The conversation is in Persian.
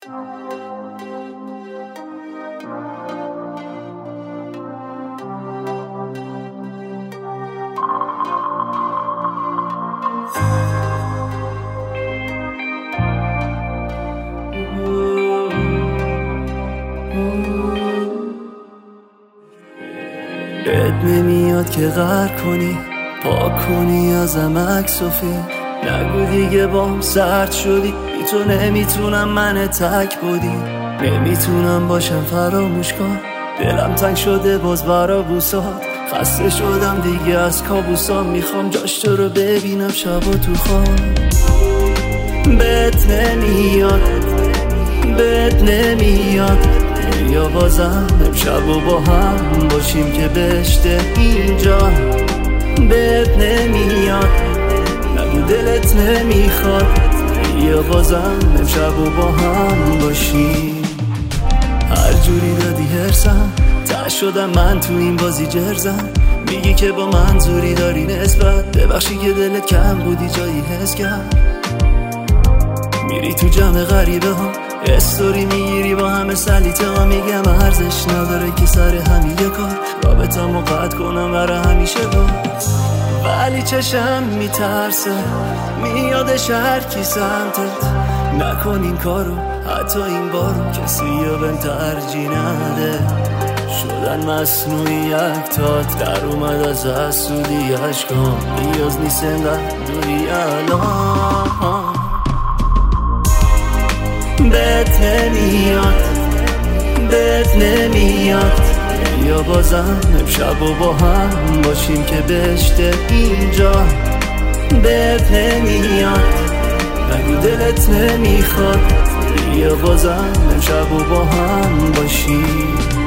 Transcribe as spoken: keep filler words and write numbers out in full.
بهت نمیاد که غر کنی، پاک کنی ازم عکس و فیلم. نگو دیگه بام سرد شدی، بی تو نمیتونم من تک بودی. نمیتونم باشم فراموش کن، دلم تنگ شده باز برا بوسات. خسته شدم دیگه از کابوسام، میخوام جاش تو رو ببینم شب و تو خواب. بهت نمیاد، بهت نمیاد، یا بازم امشب و با هم باشیم که بشته اینجا. بهت نمیاد، نگو دلت نمیخواد، یا بازم امشب و با هم باشیم. هر جوری دادی هرسم، ته شدم من تو این بازی جرزم. میگی که با من زوری داری نسبت، ببخشی که دلت کم بودی جایی حس کرد. میری تو جمع غریبه ها، استوری میگیری با همه سلیته ها. میگم ارزش نداره که سر همین یه کار رابطه مو قطع کنم برای همیشه باز. ولی چشم میترسه میادش هر کی سمتت. نکن این کارو حتی این بارو، کسی یا بهم ترجیح نده. شدن مصنوعی یکتات در اومد از حسودی اشکام. نیاز نیست انقدر دوری الان. بهت نمیاد، بهت نمیاد، یا بازم امشب و با هم باشیم که بشته اینجا. بهت نمیاد، نگو دلت نمیخواد، یا بازم امشب و با هم باشیم.